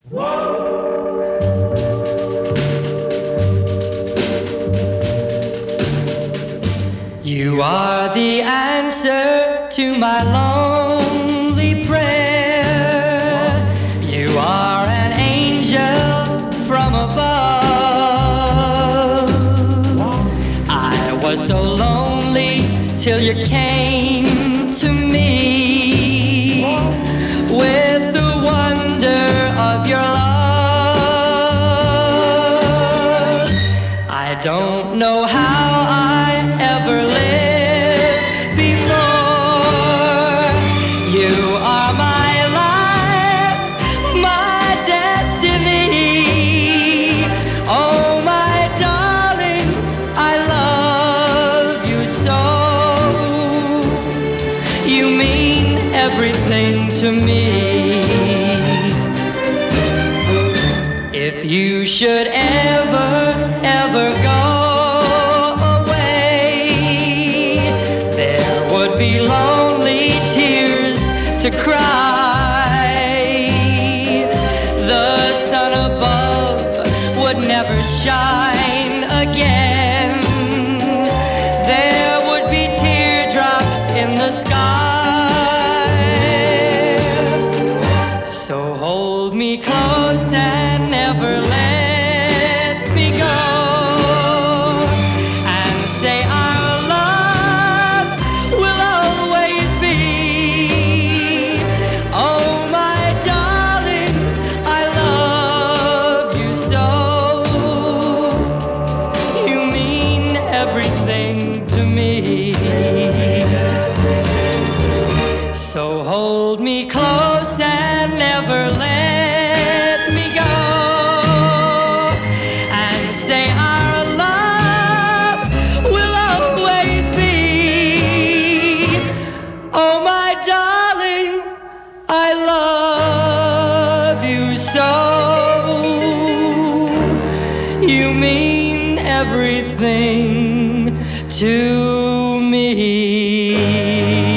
You are the answer to my lonely prayer. You are an angel from above. I was so lonely till you came to me with the wonder of your love. I don't know how I ever lived before. You are my life, my destiny. Oh, my darling, I love you so. You mean everything to me. If you should ever go away, there would be lonely tears to cry. The sun above would never shine again. There would be teardrops in the sky. So hold me close and never let me go, and say our love will always be. Oh, my darling, I love you so. You mean everything to me. So hold me close and never let me go, and say our love will always be. Oh, my darling, I love you so. You mean everything to me.